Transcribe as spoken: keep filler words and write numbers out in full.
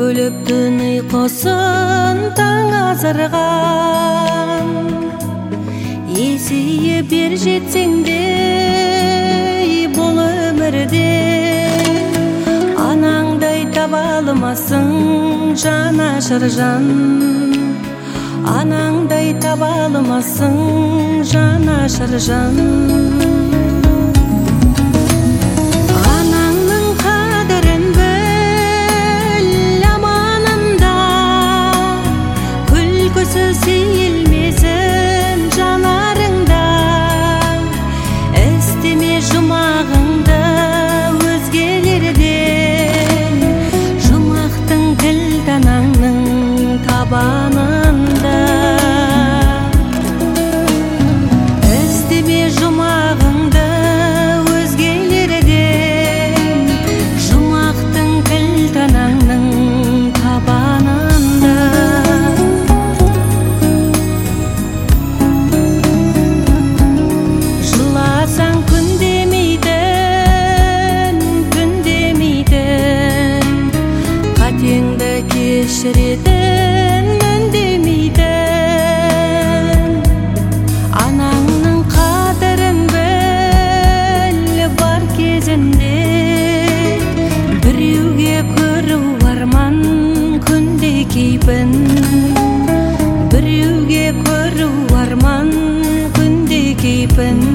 бөлөптүн ыйкосын таң азырган, эсие бир жетсеңдей бул өмүрдө анаңдай таба алмасың жанашыр жан, анаңдай таба алмасың жанашыр жан. Сейілмесін жанарыңда, естеме жұмағыңды өзгелерден, жұмақтың тіл танаңның табанында. Естеме жұмағыңды өзгелерден, жұмақтың тіл танаңның табанында. Кешіретін үндемейдің, анаңның қадірін біл бар кезінде. Біреуге көру арман күнде кейпін, біреуге көру арман күнде кейпін.